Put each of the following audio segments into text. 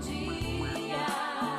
dia.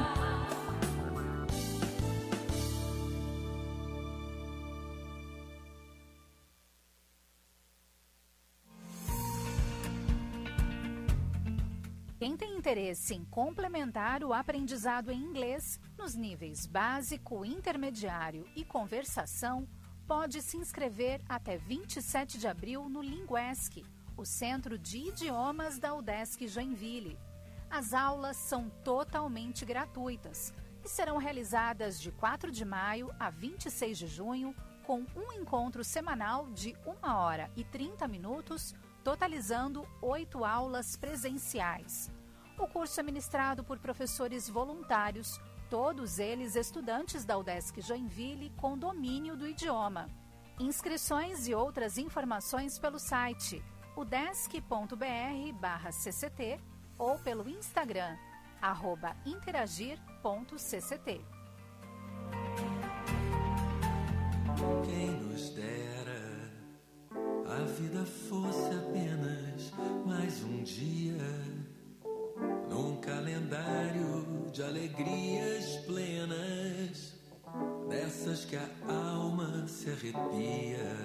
Quem tem interesse em complementar o aprendizado em inglês nos níveis básico, intermediário e conversação, pode se inscrever até 27 de abril no Linguesc, o Centro de Idiomas da UDESC Joinville. As aulas são totalmente gratuitas e serão realizadas de 4 de maio a 26 de junho, com um encontro semanal de 1 hora e 30 minutos, totalizando 8 aulas presenciais. O curso é ministrado por professores voluntários, todos eles estudantes da UDESC Joinville com domínio do idioma. Inscrições e outras informações pelo site udesc.br/cct ou pelo Instagram, @interagir.cct. Quem nos dera a vida fosse apenas mais um dia num calendário de alegrias plenas, dessas que a alma se arrepia.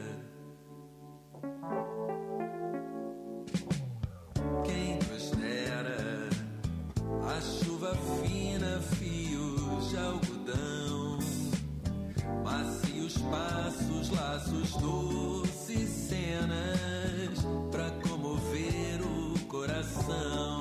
Quem nos dera a chuva fina, fios de algodão, macios passos, laços, doces cenas pra comover o coração.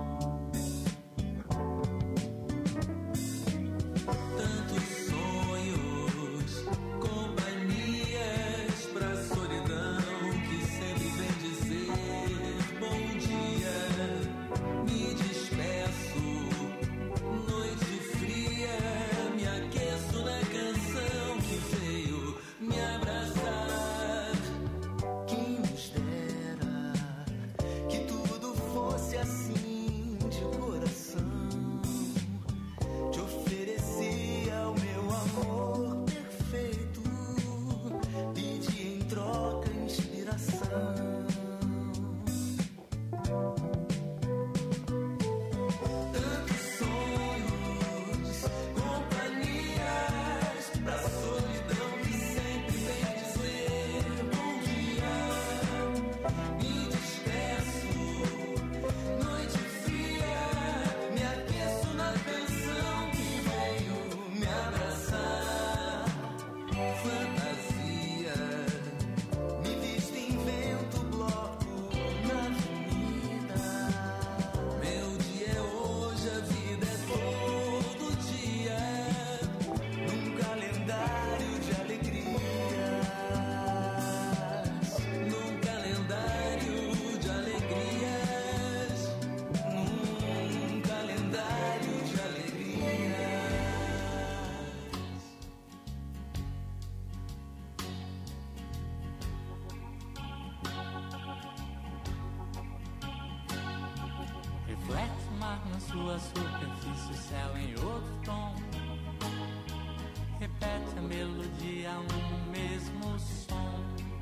Tantos sonhos, companhias pra solidão que sempre vem dizer bom dia. Me despeço, noite fria, me aqueço na canção que veio me abraçar. Quem nos dera que tudo fosse assim de coração, te oferecia o meu amor perfeito, pedi em troca inspiração. Tantos sonhos, companhias pra solidão que sempre vem dizer bom dia. Me despeço, noite fria, me aqueço na canção que veio me abraçar. Fantasia, me visto em vento, bloco na avenida. Meu dia é hoje, a vida é todo dia, num calendário de alegrias, num calendário de alegrias, num calendário de alegrias. Reflete o mar na sua superfície, o céu em outro tom. Repete a melodia, um mesmo som.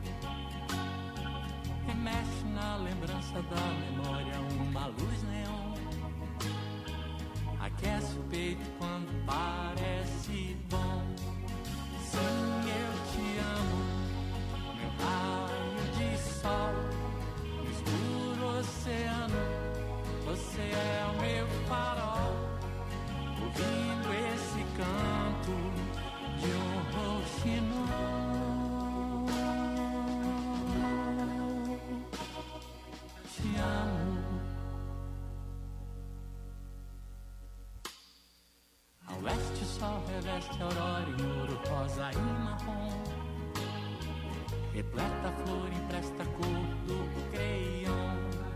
Remexe na lembrança da memória, uma luz neon. Aquece o peito quando parece bom. Sim, eu te amo, meu raio de sol. No escuro oceano, você é o meu farol, ouvindo esse canto de um rouxinol. Te amo. A oeste o sol reveste a aurora em ouro, rosa e marrom. Repleta a flor, empresta a cor do creiom.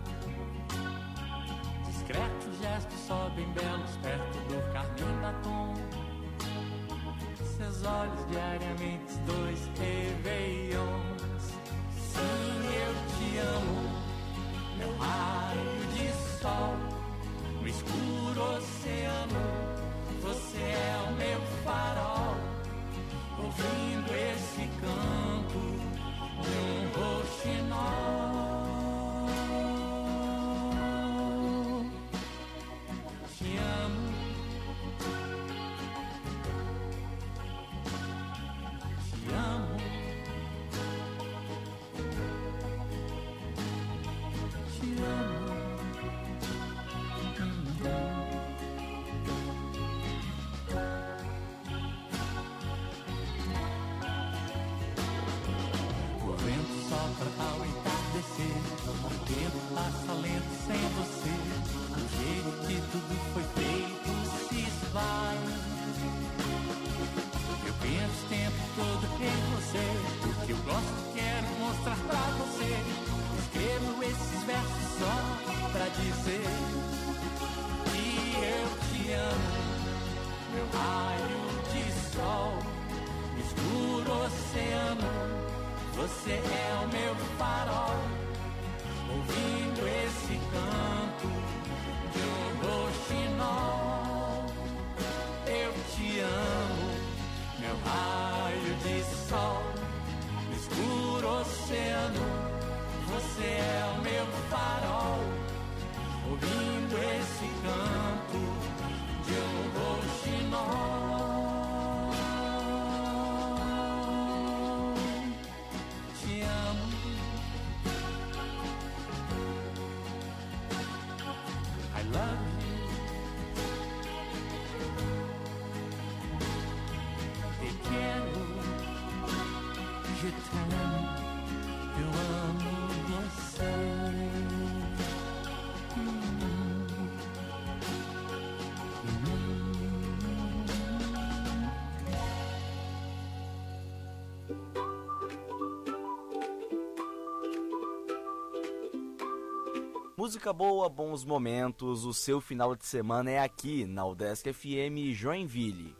Discretos gestos sobem belos perto do carmim batom. Seus olhos diariamente, 2 réveillons. Sim, eu te amo, meu raio de sol. No escuro oceano, você é o meu farol, ouvindo esse canto de um rouxinol. Te Você é o meu farol, ouvindo esse canto de um roxinol. Eu te amo, meu raio de sol, no escuro oceano. Você é o meu farol, ouvindo esse canto de um roxinol. Te amo, I love you. Te quero, je t'aime, eu amo você. Música boa, bons momentos, o seu final de semana é aqui na UDESC FM Joinville.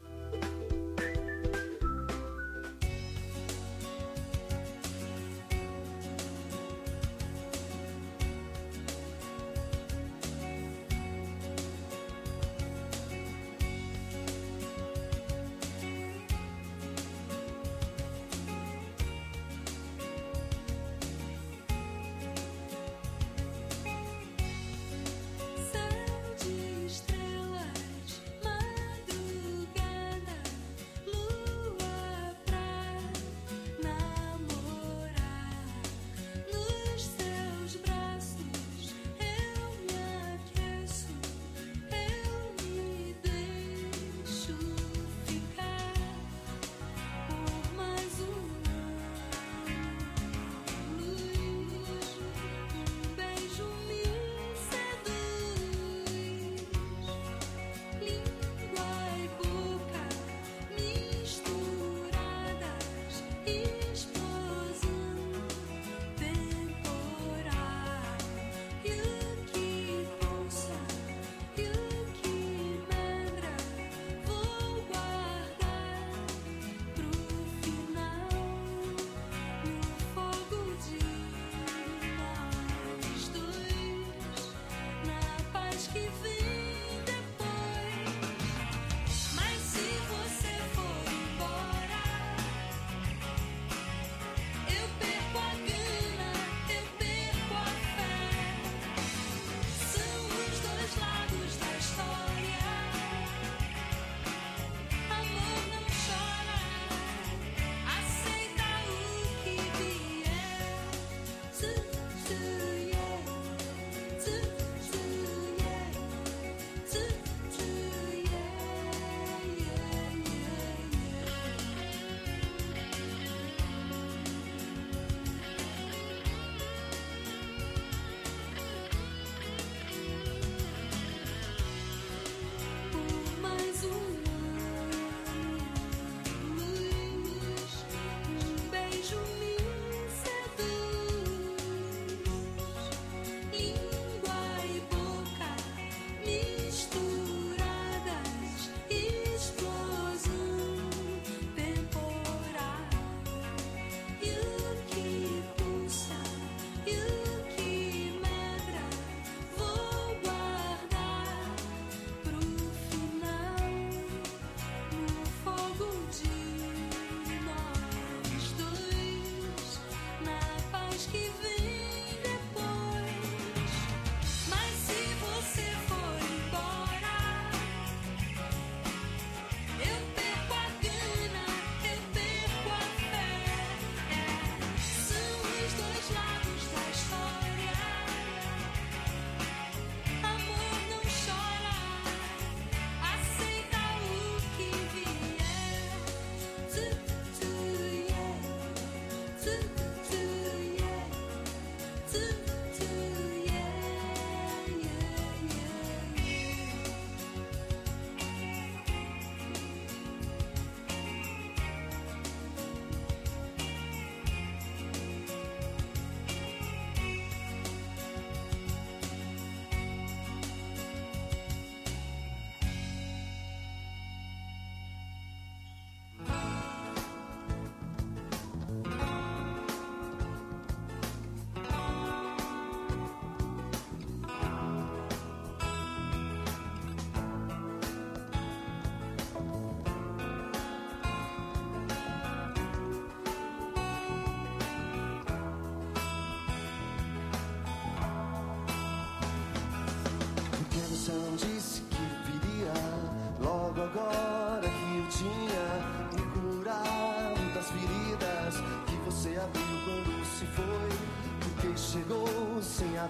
Céu de estrelas, madrugada.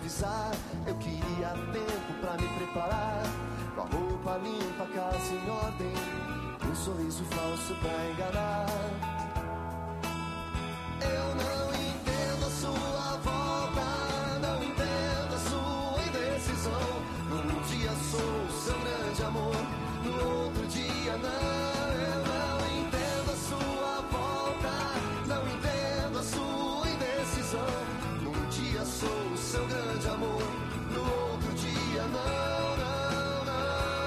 avisar. Eu queria tempo pra me preparar, com a roupa limpa, a casa em ordem, um sorriso falso pra enganar. Eu não entendo a sua volta, não entendo a sua indecisão. Num dia sou o seu grande amor, no outro dia não. Eu não entendo a sua volta, não entendo a sua indecisão. Num dia sou o seu grande amor, no outro dia não, não, não.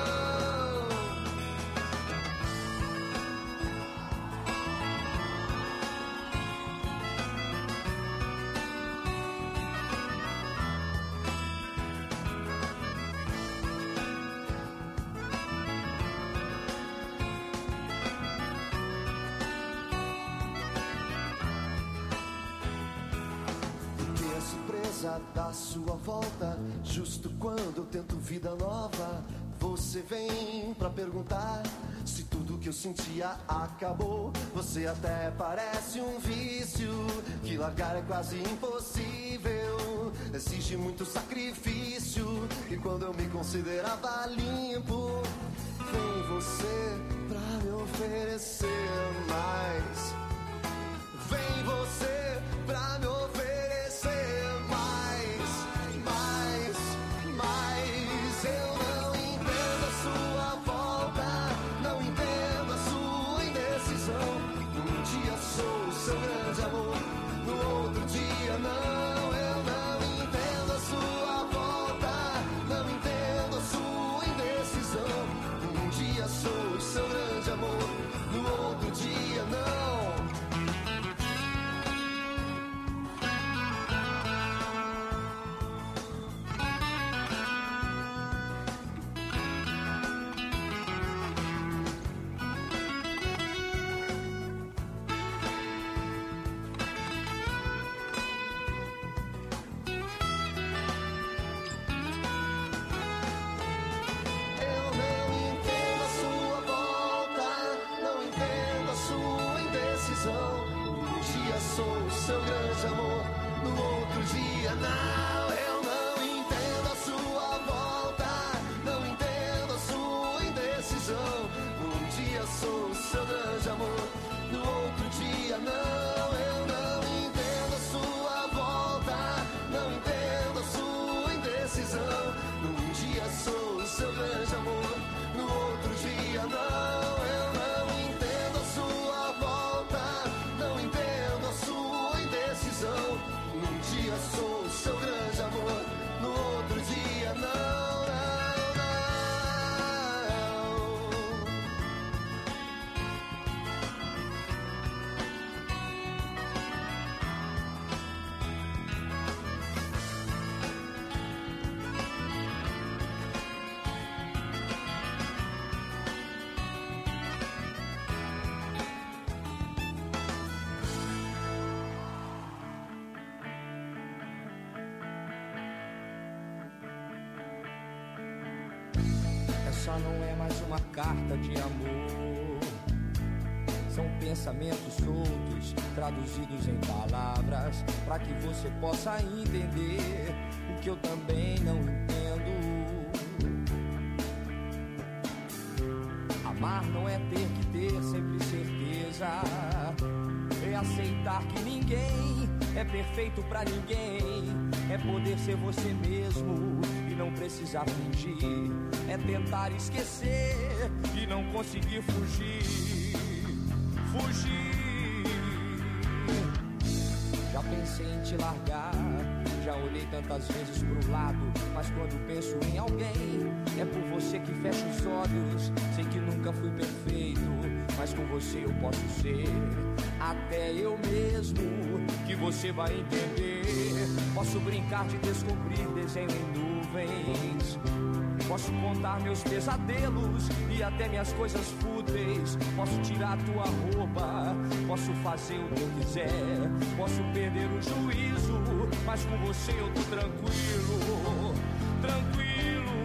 Porque a surpresa da sua volta, justo quando eu tento vida nova, você vem pra perguntar se tudo que eu sentia acabou. Você até parece um vício, que largar é quase impossível, exige muito sacrifício. E quando eu me considerava limpo, vem você pra me oferecer mais. Vem você pra me oferecer mais, mais, mais. Eu não entendo a sua volta, não entendo a sua indecisão. Um dia sou o seu grande amor, no outro dia não. Eu não entendo a sua volta, não entendo a sua indecisão. Um dia sou o seu grande amor, no outro dia não. Eu não entendo a sua volta, não entendo a sua indecisão. Um dia sou o seu grande amor, no outro dia não. Eu não entendo a sua volta, não entendo a sua indecisão. Um dia sou o seu grande amor, no outro dia não. Eu não entendo a sua volta, não entendo a sua indecisão. Um dia sou o seu grande amor, no outro dia não. Eu não entendo a sua volta, não entendo a sua indecisão. Um dia sou o seu grande amor, no outro dia não, não, não. Essa não é mais uma carta de amor. São pensamentos soltos, traduzidos em palavras, pra que você possa entender o que eu também não entendo. Amar não é ter que ter sempre certeza, é aceitar que ninguém é perfeito pra ninguém, é poder ser você mesmo e não precisar fingir, é tentar esquecer e não conseguir fugir. Já pensei em te largar, já olhei tantas vezes pro lado, mas quando penso em alguém, é por você que fecho os olhos. Sei que nunca fui perfeito, mas com você eu posso ser até eu mesmo, que você vai entender. Posso brincar de descobrir desenho em nuvens, posso contar meus pesadelos e até minhas coisas fúteis. Posso tirar tua roupa, posso fazer o que eu quiser, posso perder o juízo, mas com você eu tô tranquilo, tranquilo.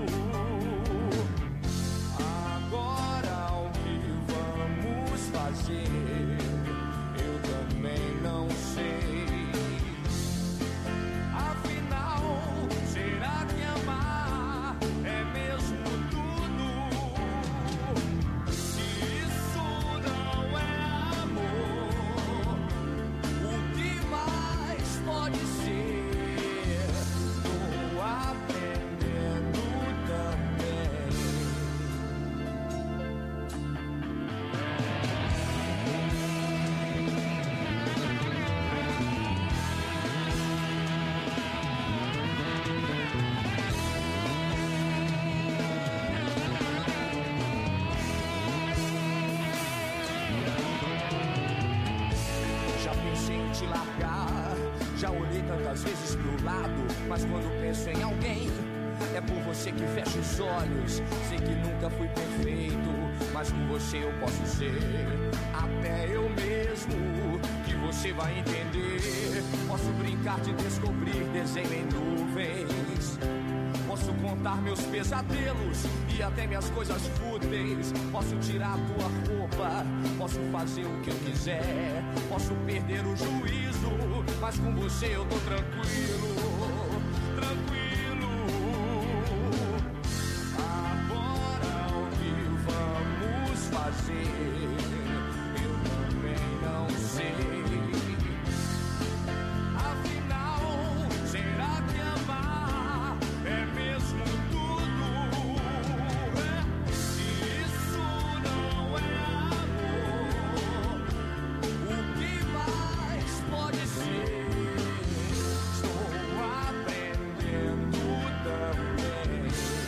Agora o que vamos fazer, eu também não sei. Afinal, Já olhei tantas vezes pro lado, mas quando penso em alguém, é por você que fecho os olhos. Sei que nunca fui perfeito, mas com você eu posso ser até eu mesmo, que você vai entender. Posso brincar de descobrir desenho em nuvens, posso contar meus pesadelos e até minhas coisas fúteis. Posso tirar a tua roupa, posso fazer o que eu quiser, posso perder o juízo, mas com você eu tô tranquilo, tranquilo. Agora o que vamos fazer, eu também não sei. Afinal, será que amar é mesmo tudo? Se isso não é amor, o que mais pode ser? Estou aprendendo também.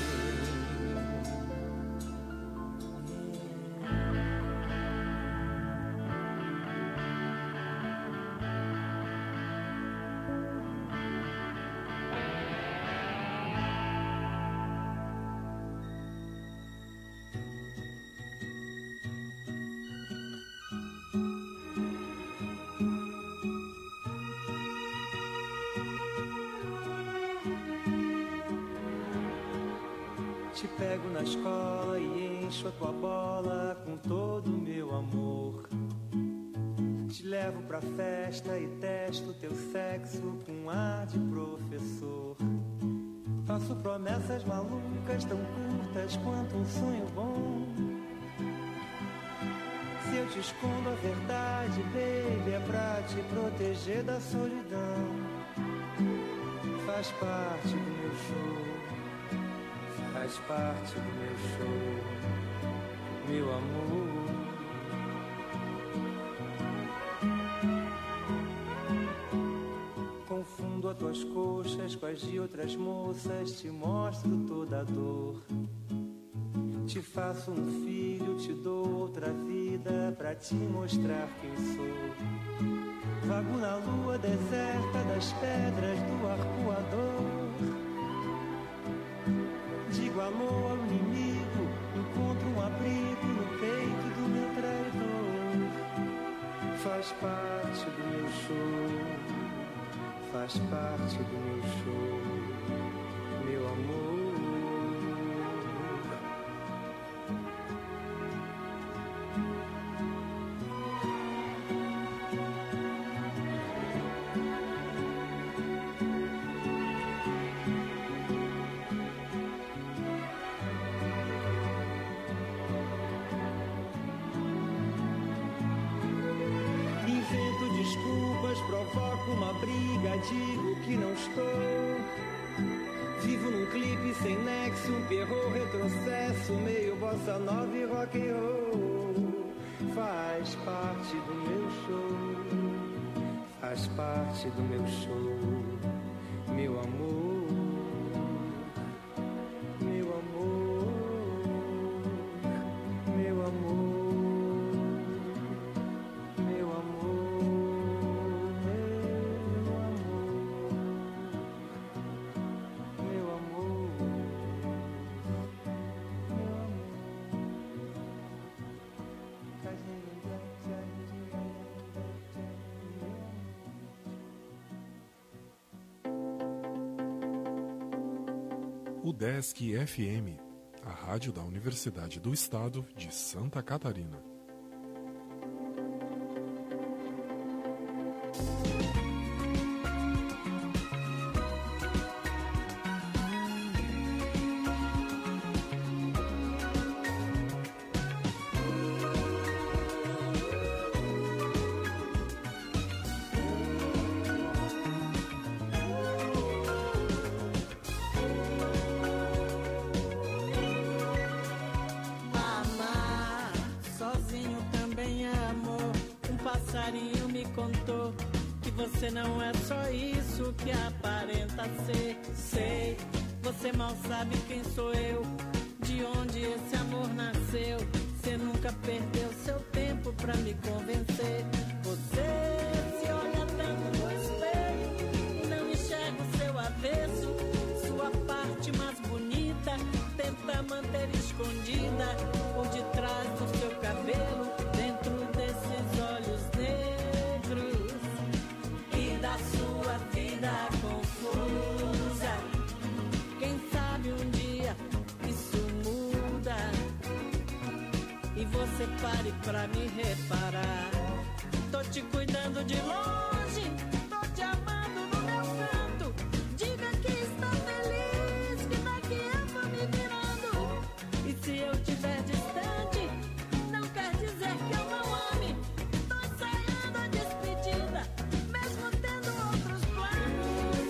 Te pego na escola e encho a tua bola com todo o meu amor. Te levo pra festa e testo teu sexo com ar de professor. Faço promessas malucas tão curtas quanto um sonho bom. Se eu te escondo a verdade, baby, é pra te proteger da solidão. Faz parte do meu show, faz parte do meu show, meu amor. Confundo as tuas coxas com as de outras moças, te mostro toda a dor. Te faço um filho, te dou outra vida pra te mostrar quem sou. Vago na lua deserta das pedras do arcoador. Digo amor ao inimigo, encontro um abrigo no peito do meu traidor. Faz parte do meu show, faz parte do meu show, meu amor. Provoco uma briga, digo que não estou. Vivo num clipe sem nexo, um perro retrocesso, meio bossa nova e rock and roll. Faz parte do meu show, faz parte do meu show, meu amor, meu amor, meu amor. UDESC FM, a rádio da Universidade do Estado de Santa Catarina. passarinho me contou que você não é só isso que aparenta ser. Sei, você mal sabe quem sou eu, de onde esse amor nasceu. Você nunca perdeu seu tempo pra me convencer. Você se olha dentro do espelho pra me reparar. Tô te cuidando de longe, tô te amando no meu canto. Diga que está feliz, que daqui eu vou me virando. E se eu estiver distante, não quer dizer que eu não ame. Tô ensaiando a despedida, mesmo tendo outros planos.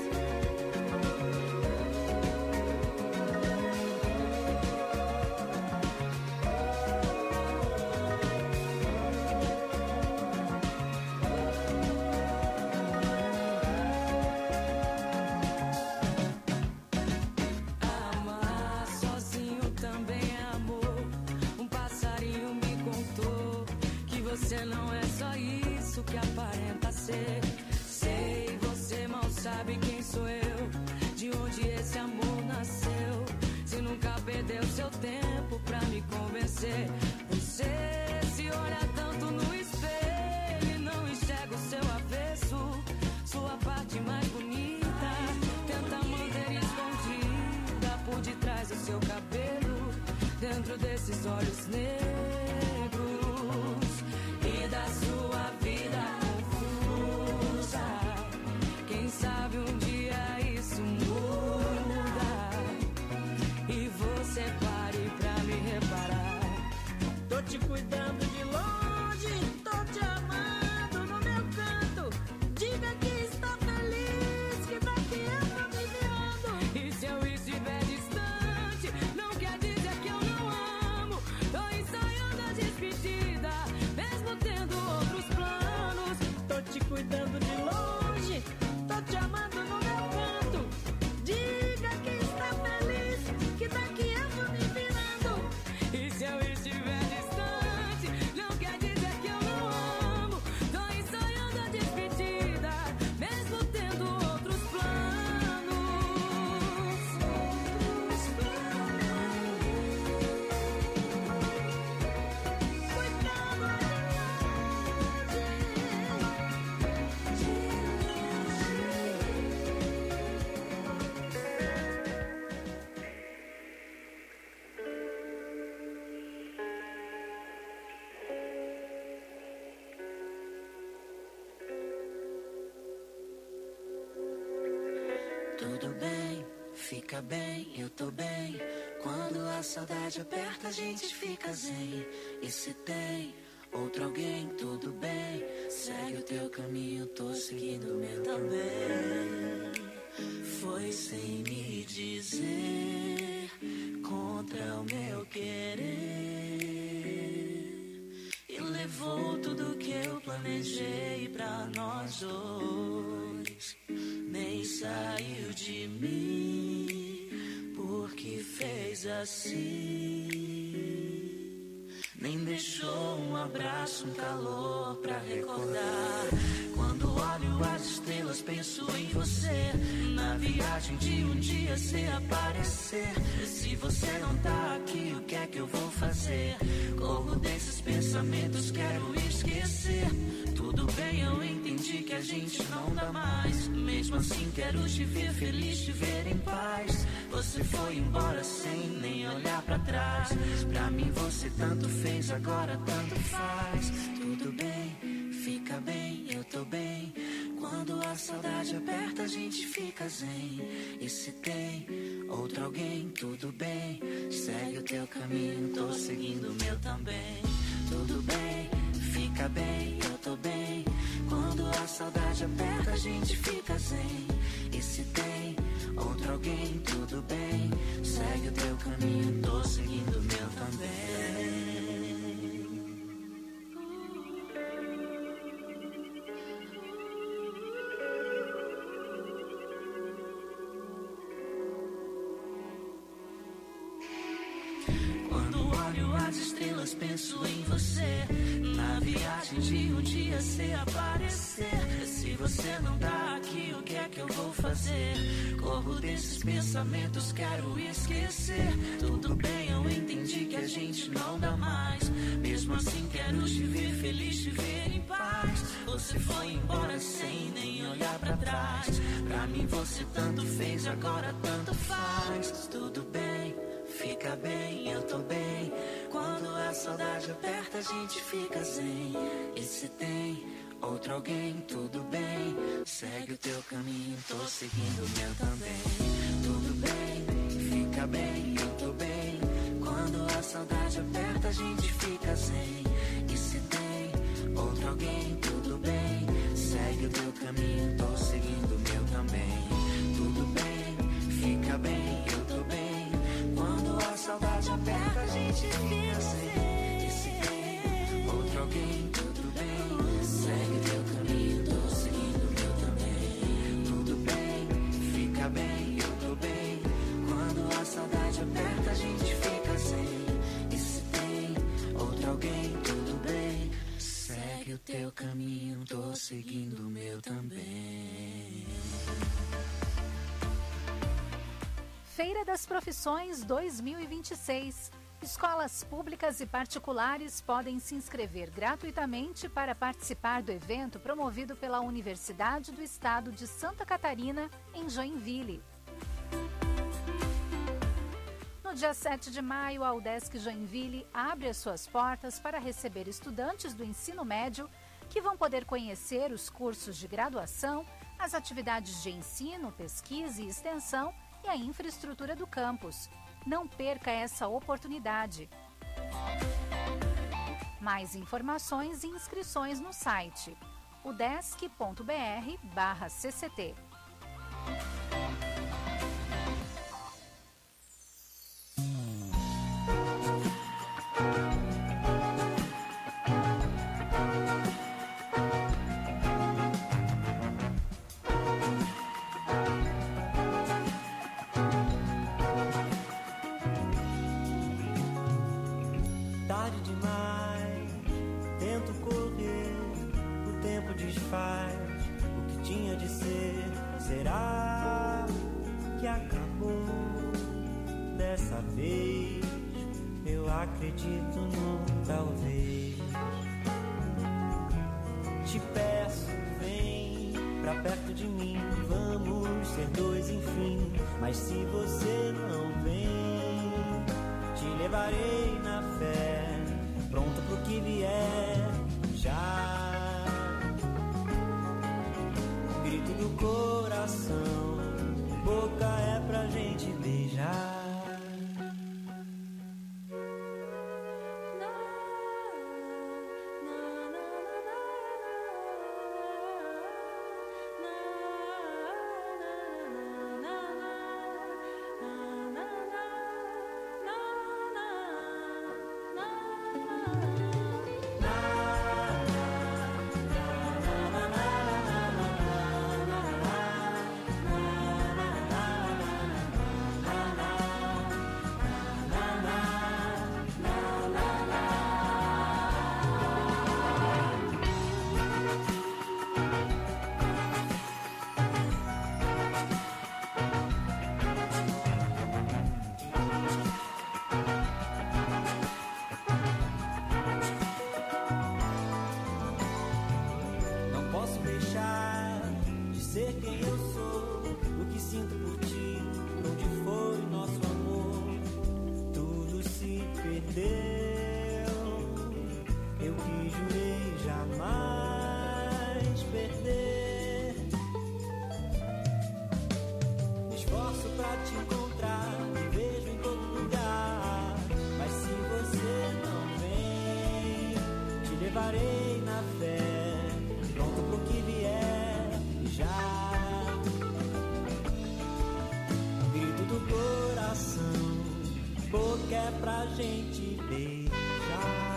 Amar sozinho também é amor. Um passarinho me contou que você não é só isso que aparenta ser. Sei, você mal sabe quem sou eu, de onde esse amor nasceu. Se nunca perdeu seu tempo pra me convencer. Você se olha tanto no espelho e não enxerga o seu avesso, sua parte mais bonita. Tenta manter escondida por detrás do seu cabelo, dentro desses olhos negros e da sua vida confusa. Quem sabe um dia isso muda e você pare pra me reparar. Tô te cuidando de longe, tô te amando no meu canto. Diga que está feliz, que daqui eu vou me virando. E se eu estiver distante, não quer dizer que eu não amo. Tô ensaiando a despedida, mesmo tendo outros planos. Tô te cuidando de longe, tô te amando no meu canto. Diga que está feliz, que daqui eu vou me virando. E se eu estiver distante, não quer dizer que eu não amo. Tô ensaiando a despedida, mesmo tendo outros planos. Tudo bem, fica bem, eu tô bem. Quando a saudade aperta, a gente fica zen. E se tem outro alguém, tudo bem. Segue o teu caminho, tô seguindo o meu também. Foi sem me dizer, contra o meu querer. E levou tudo que eu planejei pra nós dois. Nem saiu de mim, porque fez assim. Nem deixou um abraço, um calor pra recordar. Quando olho as estrelas, penso em você. Na viagem de um dia se aparecer. Se você não tá aqui, o que é que eu vou fazer? Corro desses pensamentos, quero esquecer. Tudo bem, eu entendi que a gente não dá mais. Mesmo assim quero te ver feliz, te ver em paz. Você foi embora sem nem olhar pra trás. Pra mim você tanto fez, agora tanto faz. Tudo bem, fica bem, eu tô bem. Quando a saudade aperta, a gente fica zen. E se tem outro alguém, tudo bem. Segue o teu caminho, tô seguindo o meu também. Tudo bem, fica bem, eu tô bem. Quando a saudade aperta, a gente fica zen. E se tem outro alguém, tudo bem. Segue o teu caminho, tô seguindo o meu também. As estrelas, penso em você. Na viagem de um dia se aparecer. Se você não tá aqui, o que é que eu vou fazer? Corro desses pensamentos, quero esquecer. Tudo bem, eu entendi que a gente não dá mais. Mesmo assim quero te ver feliz, te ver em paz. Você foi embora sem nem olhar pra trás. Pra mim você tanto fez, agora tanto faz. Tudo bem, fica bem, eu tô bem. Quando a a saudade aperta, a gente fica zen. E se tem outro alguém, tudo bem. Segue o teu caminho, tô seguindo o meu também. Tudo bem, fica bem, eu tô bem. Quando a saudade aperta, a gente fica zen. E se tem outro alguém, tudo bem. Segue o teu caminho, tô seguindo o meu também. Tudo bem, fica bem, eu tô bem. Quando a saudade aperta, a gente fica zen. E se tem outro alguém, tudo bem. Segue o teu caminho, tô seguindo o meu também. Tudo bem, fica bem, eu tô bem. Quando a saudade aperta, a gente fica zen. E se tem outro alguém, tudo bem. Segue o teu caminho, tô seguindo o meu também. Feira das Profissões 2026. Escolas públicas e particulares podem se inscrever gratuitamente para participar do evento promovido pela Universidade do Estado de Santa Catarina, em Joinville. No dia 7 de maio, a UDESC Joinville abre as suas portas para receber estudantes do ensino médio que vão poder conhecer os cursos de graduação, as atividades de ensino, pesquisa e extensão e a infraestrutura do campus. Não perca essa oportunidade. Mais informações e inscrições no site udesc.br/cct. Tarde demais, tento correr, o tempo desfaz o que tinha de ser. Será que acabou dessa vez? Eu acredito no talvez. Te peço, vem pra perto de mim, vamos ser dois enfim. Mas se você não vem, te levarei na fé, pronto pro que vier. Já grito do coração, boca é pra gente beijar. Ser quem eu sou, o que sinto por ti, onde foi nosso amor, tudo se perdeu. Eu que jurei jamais perder. Me esforço pra te encontrar, me vejo em todo lugar. Mas se você não vem, te levarei na fé, pronto pro que vier. Grito do coração, boca é pra gente beijar.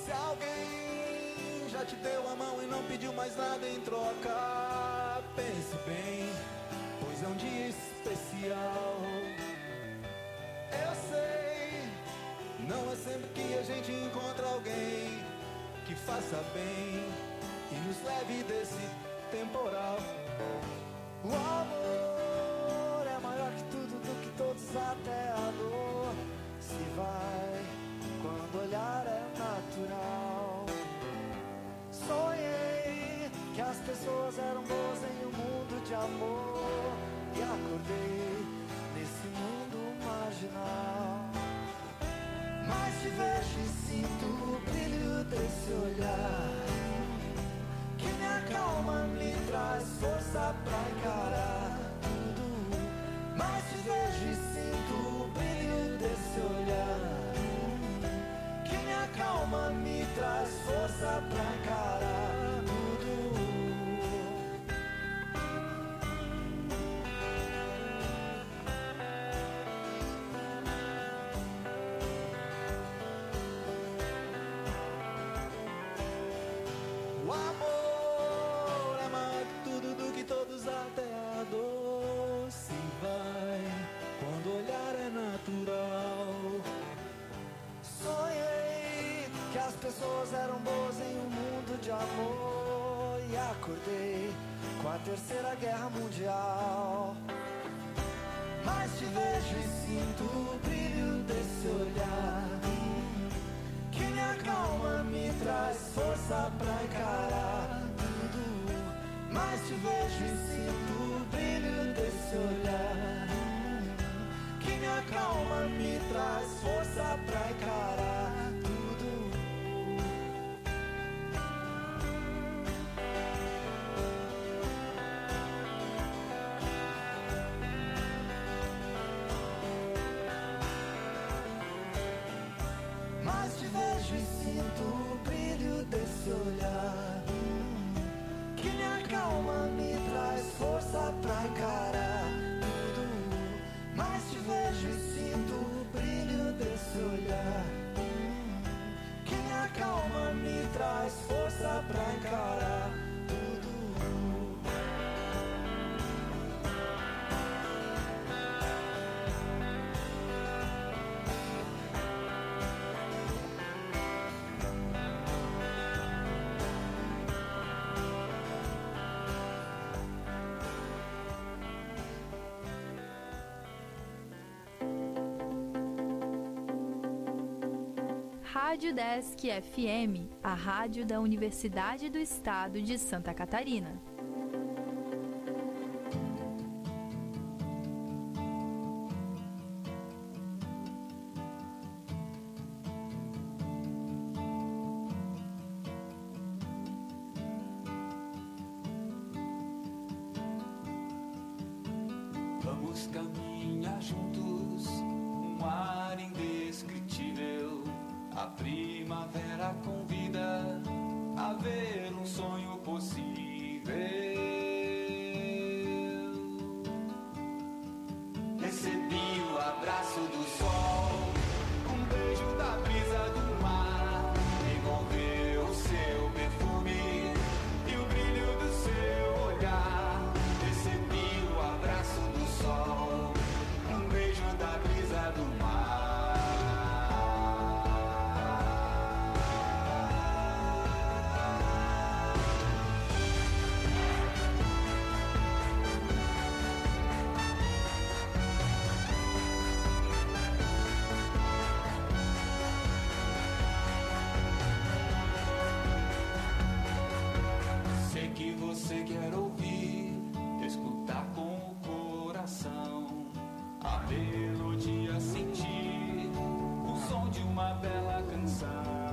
Se alguém já te deu a mão e não pediu mais nada em troca, pense bem, pois é um dia especial. Eu sei, não é sempre que a gente encontra alguém que faça bem e nos leve desse temporal. O amor é maior que tudo, do que todos, até a dor se vai quando olhar é natural. Sonhei que as pessoas eram boas em um mundo de amor e acordei nesse mundo marginal. Mas te vejo e sinto o brilho desse olhar que me acalma, me traz força pra encarar tudo. Mas te vejo e sinto o brilho desse olhar que me acalma, me traz força pra encarar tudo. O amor é maior que tudo, do que todos, até a dor se vai quando olhar é natural. Sonhei que as pessoas eram boas em um mundo de amor e acordei com a Terceira Guerra Mundial. Mas te vejo e sinto o brilho desse olhar que me acalma, me traz força pra encarar tudo. Mas te vejo e sinto o brilho desse olhar que me acalma, me traz força pra encarar tudo. Mas te vejo e sinto o brilho desse olhar que me acalma, me traz força pra encarar tudo. Mas te vejo e sinto o brilho desse olhar que me acalma, me traz força pra encarar tudo. Rádio Desk FM, a rádio da Universidade do Estado de Santa Catarina. Vamos caminhar juntos, um ar indescritível. A primavera convida a ver um sonho possível. Recebi o abraço do sol, um beijo da brisa do mar, envolveu o seu perfume e o brilho do seu olhar. Recebi o abraço do sol, um beijo da brisa do mar. Sei que você quer ouvir, escutar com o coração, a melodia sentir, o som de uma bela canção.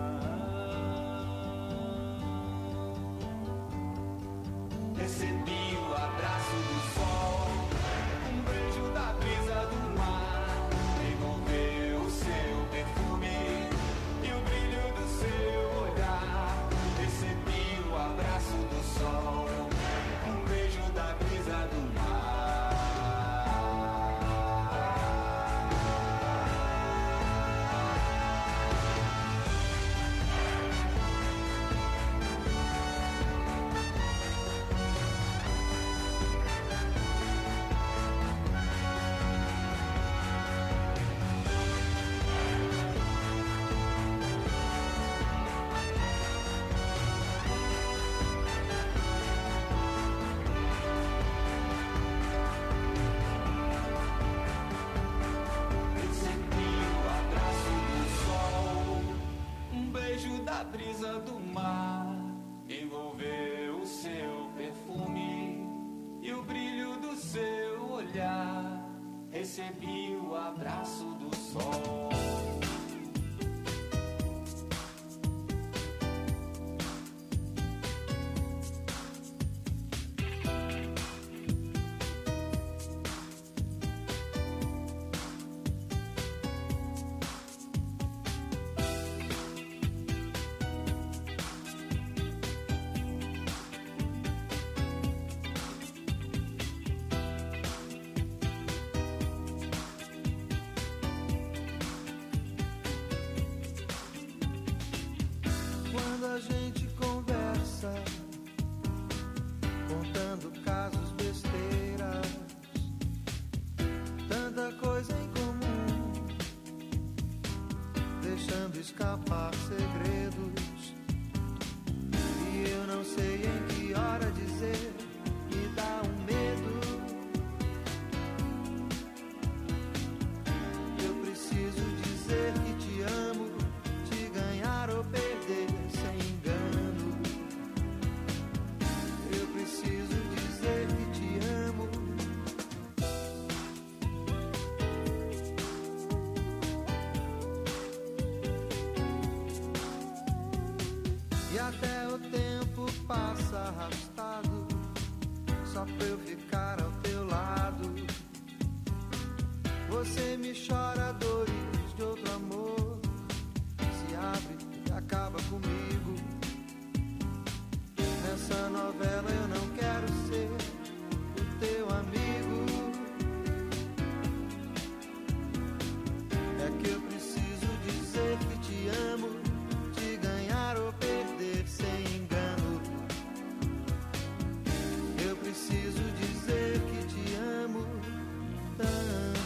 Recebi o abraço do sol, um beijo da brisa do mar, envolveu o seu perfume e o brilho do seu olhar. Recebi o abraço do sol, um beijo da brisa do mar. brisa do mar envolveu o seu perfume e o brilho do seu olhar. Recebi o abraço do sol. Quando a gente conversa, contando casos, besteiras, tanta coisa em comum, deixando escapar segredos, e eu não sei em que hora dizer, me dá um medo. Eu preciso dizer que te amo, te ganhar ou perder sem engano. Eu preciso dizer que te amo. E até o tempo passa arrastado, só pra eu ficar ao teu lado. Você me chora dores de outro amor, se abre e acaba comigo. Nessa novela eu não quero ser o teu amigo. É que eu preciso dizer que te amo, te ganhar ou perder sem engano. Eu preciso dizer que te amo tanto.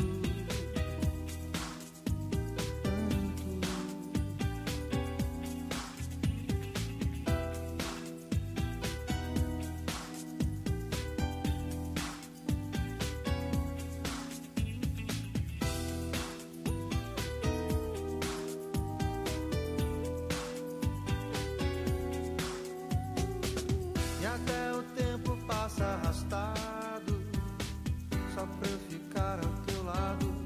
E até o tempo passa arrastado, só pra eu ficar ao teu lado.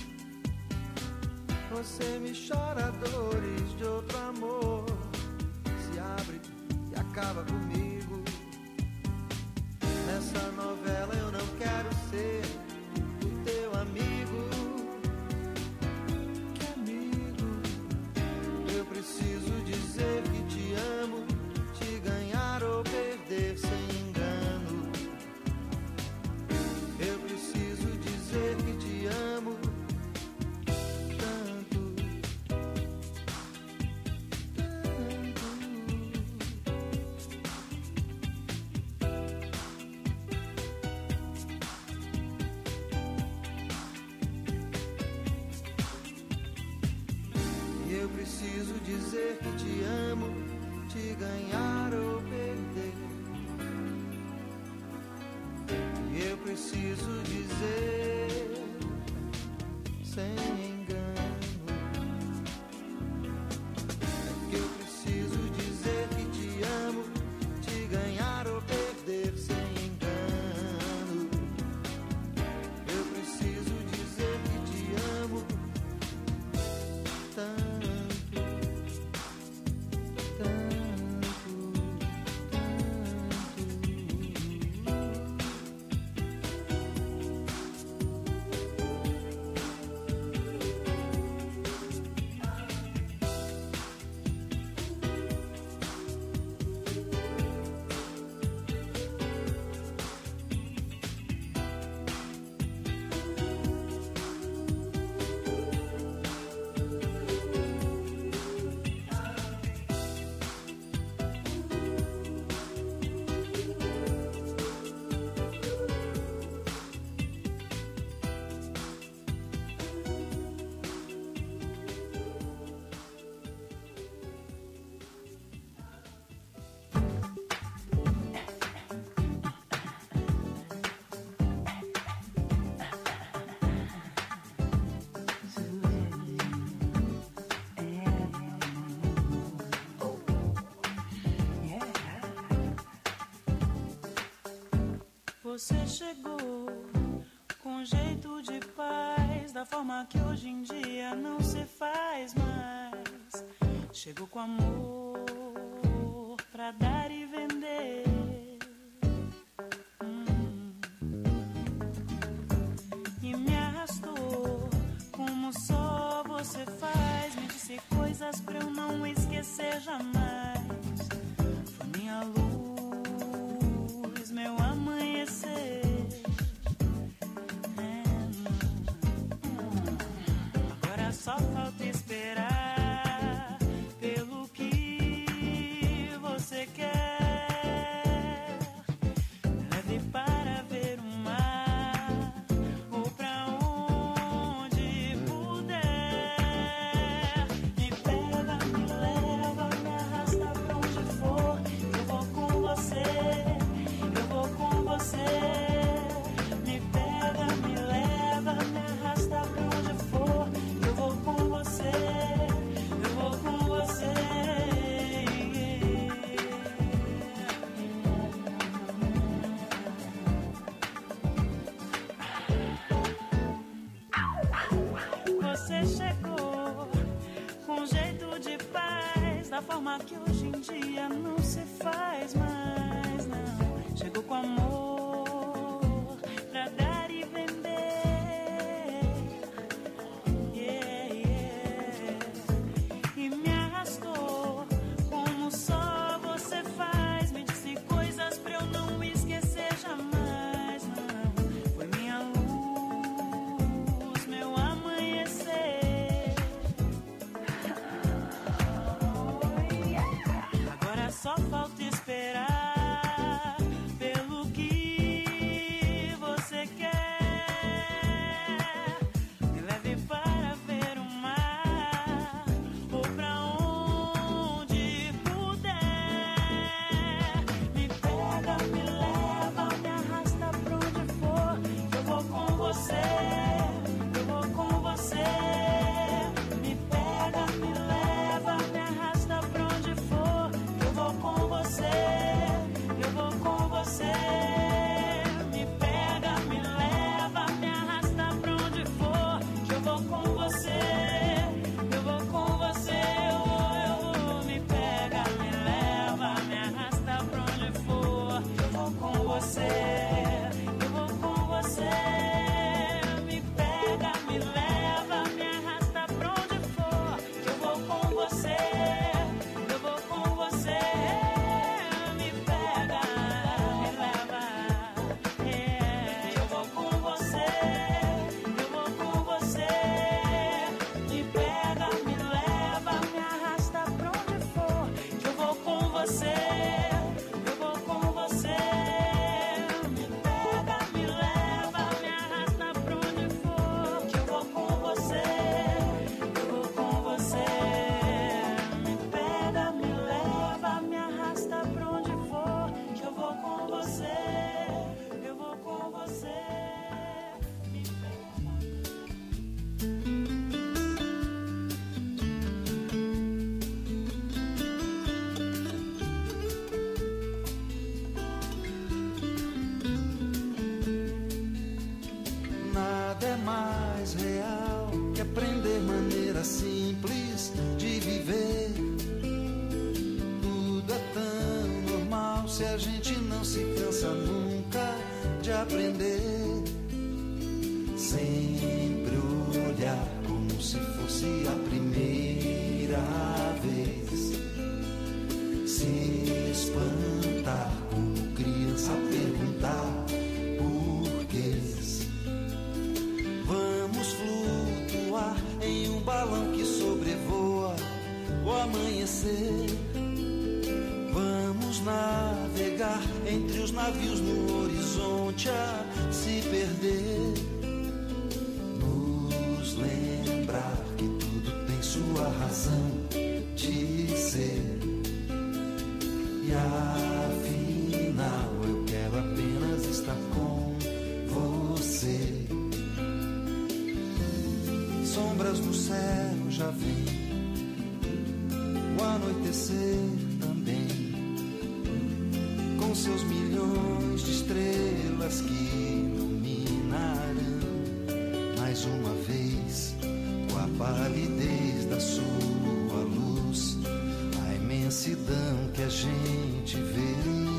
Você me chora dores de outro amor, se abre e acaba comigo. Nessa novela eu não quero ser o teu amigo. Que amigo? Eu preciso dizer que te amo, te ganhar ou perder sem engano. Eu preciso dizer que te amo tanto, tanto. E eu preciso dizer que te amo, te ganhar ou perder. E eu preciso dizer sem engano. É que eu preciso dizer que te amo, te ganhar ou perder sem engano. Eu preciso dizer que te amo tanto. Você chegou com jeito de paz, da forma que hoje em dia não se faz mais. Chegou com amor pra dar e vender. E me arrastou como só você faz. Me disse coisas pra eu não esquecer jamais. Foi minha luz, meu amanhecer. Agora só falta esperar pelo que você quer. Leve para ver o mar ou pra onde puder. Me pega, me leva, me arrasta pra onde for. Eu vou com você, eu vou com você. Me pega, me leva, me arrasta pra onde for. Eu vou com você, eu vou com você. Você chegou com jeito de paz, da forma que hoje em dia não se faz mais, não. Chegou com amor pra dar e vender. Yeah, yeah. E me arrastou como só você faz. Me disse coisas pra eu não esquecer jamais, não. Foi minha luz, meu amanhecer. Agora só falta esperar pelo que você quer. Me leve para ver o mar ou pra onde puder. Me pega, me leva, me arrasta pra onde for. Eu vou com você, eu vou com você. Me pega, me leva, me arrasta pra onde for. Eu vou com você, eu vou com você. Me pega, me leva, me arrasta pra onde for. Eu vou com você, eu vou com você. Me pega, me leva, me arrasta pra onde for. Eu vou com você, eu vou com você. Me pega, me leva, me arrasta pra onde for. Eu vou com você, eu vou com você. Me pega, me leva, eu vou com você, eu vou com você. Me pega, me leva, me arrasta pra onde for. Eu vou com você, eu vou com você. Me pega, me leva, me arrasta pra onde for. Eu vou com você, eu vou com você. Me pega, me leva, me arrasta pra onde for. Eu vou com você, eu vou com você. Me Nada é mais real que aprender maneira simples de viver. Tudo é tão normal se a gente não se cansa nunca de aprender. Sempre olhar como se fosse a primeira vez. Se espantar como criança a perguntar porquês. Vamos flutuar em um balão que sobrevoa o amanhecer. Vamos navegar entre os navios no horizonte a se perder. Nos lembrar que tudo tem sua razão de ser. E afinal eu quero apenas estar com você. Sombras no céu já vem, o anoitecer também, com seus milhões de estrelas estrelas que iluminarão mais uma vez com a palidez da sua luz, a imensidão que a gente vê.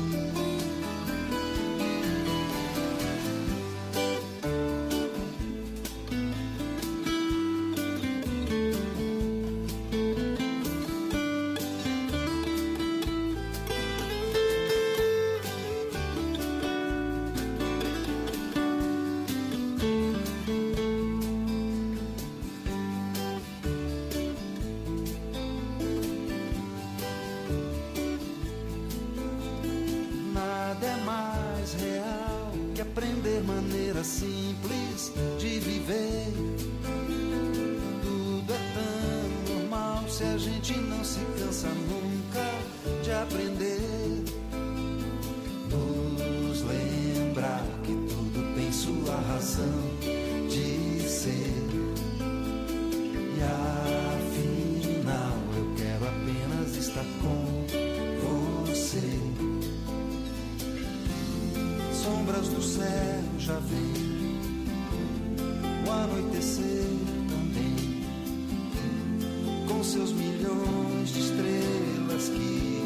Simples de viver, tudo é tão normal se a gente não se cansa nunca de aprender. Nos lembrar que tudo tem sua razão de ser, e afinal eu quero apenas estar com você. Sombras do céu já vem, o anoitecer também, com seus milhões de estrelas que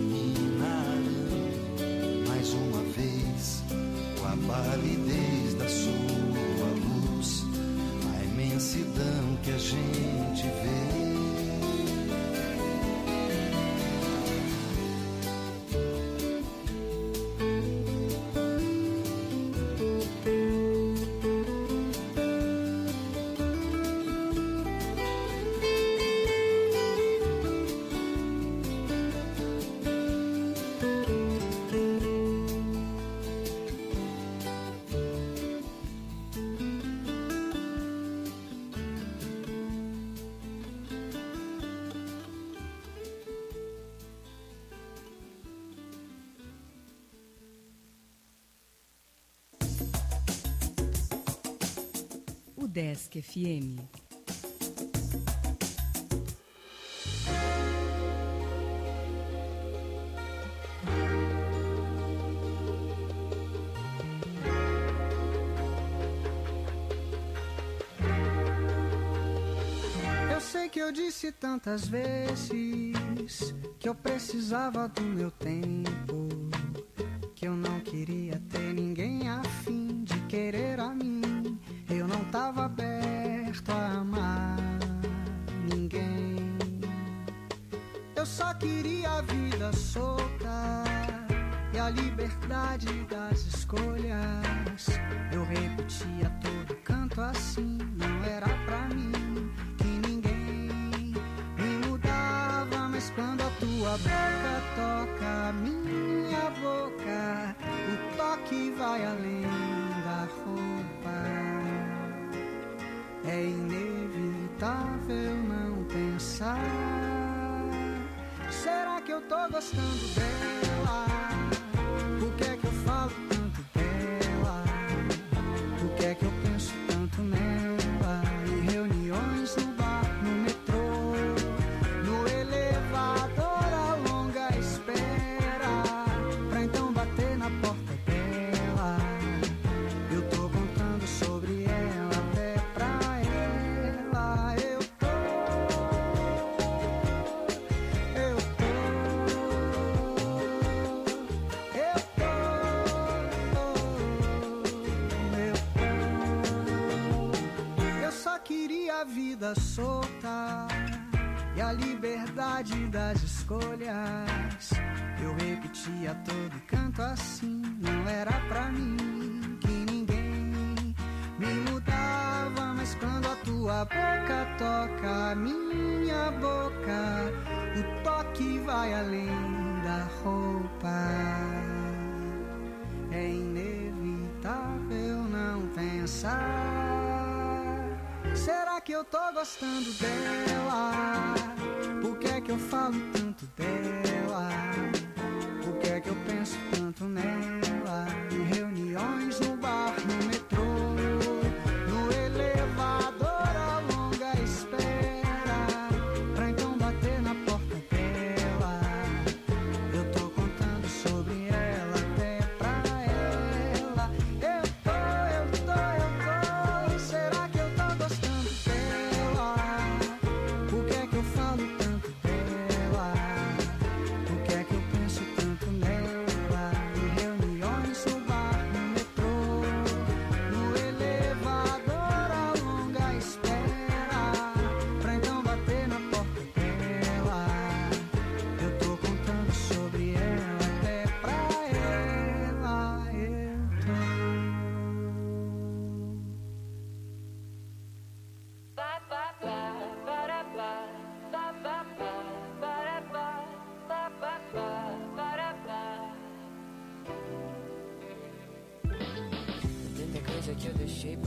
iluminarão mais uma vez com a palidez da sua luz, a imensidão que a gente vê. Desk FM. Eu sei que eu disse tantas vezes que eu precisava do meu tempo, que eu não queria ter ninguém a fim de querer a mim. Eu não tava aberto a amar ninguém. Eu só queria a vida solta e a liberdade das escolhas. Eu repetia todo canto assim, não era pra mim que ninguém me mudava. Mas quando a tua boca toca a minha boca, o toque vai além da roupa. É inevitável não pensar. Será que eu tô gostando dela? Por que é que eu falo tanto dela? Por que é que eu penso tanto nela? Em reuniões no bar, no metrô, no elevador, a longa espera pra então bater na porta dela. Eu tô contando sobre ela. A vida solta e a liberdade das escolhas. Eu repetia todo canto assim, não era pra mim que ninguém me mudava. Mas quando a tua boca toca a minha boca, o toque vai além da roupa. É inevitável não pensar. Será que eu tô gostando dela? Por que é que eu falo tanto dela? Por que é que eu penso tanto nela? Em reuniões no bar, no metrô, no elevador, a longa espera pra então bater na porta dela. Eu tô contando sobre ela até pra ela.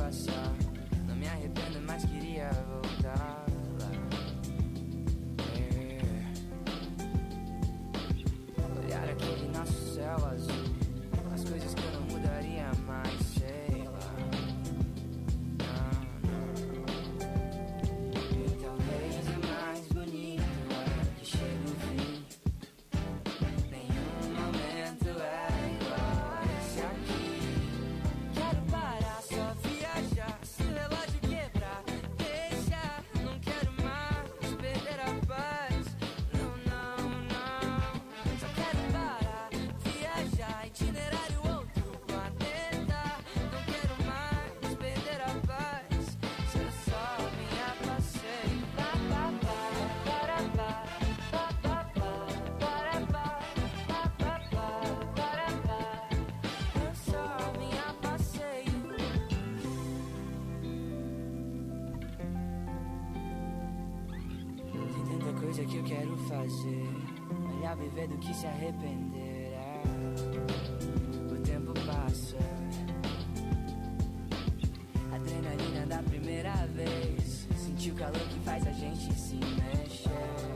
passar. Não me arrependo, mas queria voltar lá. Olhar aquele nosso céu azul, as coisas que eu não mudaria mais, sei lá. E talvez o mais bonito é que chega o fim. Nenhum momento é igual a esse aqui. Quero parar, só viajar. Se o relógio quebrar, deixa. Não quero mais perder a paz. Não, não, não. Só quero parar, viajar. Itinerário outro planeta. Não quero mais perder a paz. Se eu só vim a passeio. Eu só vim a passeio. Tem tanta coisa que eu quero fazer. Melhor viver do que se arrepender. O tempo passa. Adrenalina da primeira vez. Sentir o calor que faz a gente se mexer.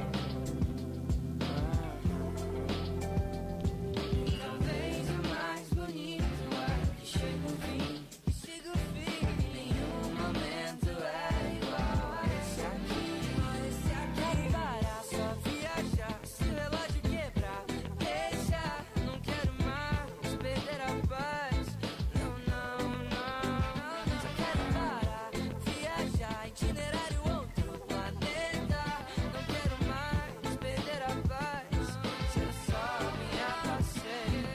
E talvez o mais bonito é que chega o fim. Nenhum momento é igual a esse aqui. Quero parar, só viajar. Se o relógio quebrar, deixa. Não quero mais perder a paz. Não, não, não. Só quero parar, viajar. Itinerário outro planeta. Não quero mais perder a paz. Se eu só vim a passeio.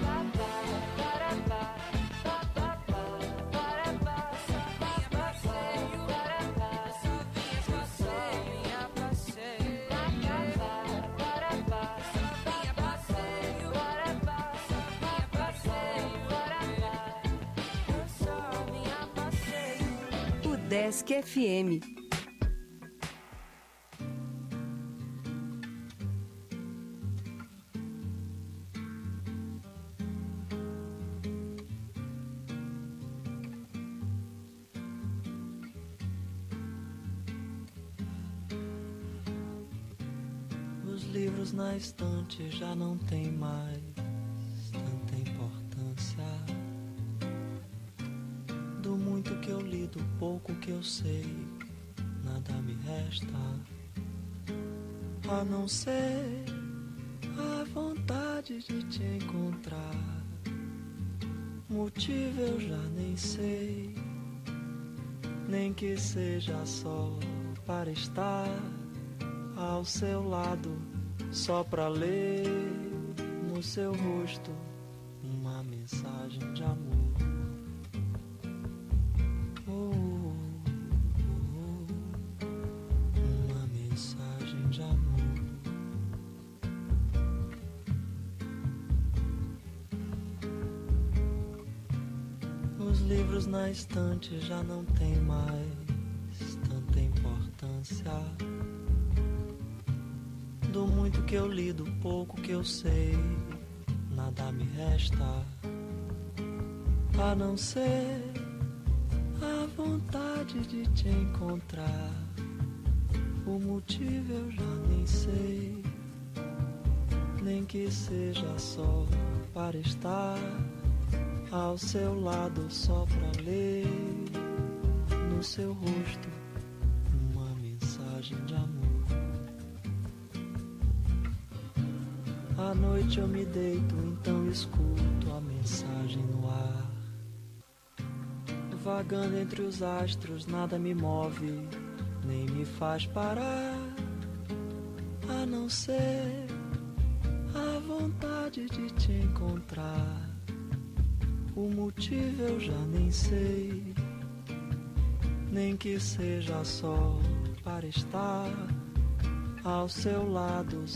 O Desk FM. Os livros na estante já não tem mais tanta importância. Do muito que eu li, do pouco que eu sei, nada me resta a não ser a vontade de te encontrar. Motivo eu já nem sei, nem que seja só para estar ao seu lado, só pra ler no seu rosto uma mensagem de amor. Uma mensagem de amor. Os livros na estante já não tem mais tanta importância. Do muito que eu li, do pouco que eu sei, nada me resta a não ser a vontade de te encontrar. O motivo eu já nem sei, nem que seja só para estar ao seu lado, só pra ler no seu rosto uma mensagem de amor. À noite eu me deito, então escuto a mensagem no ar. Vagando entre os astros, nada me move, nem me faz parar, a não ser a vontade de te encontrar. O motivo eu já nem sei, nem que seja só para estar ao seu lado.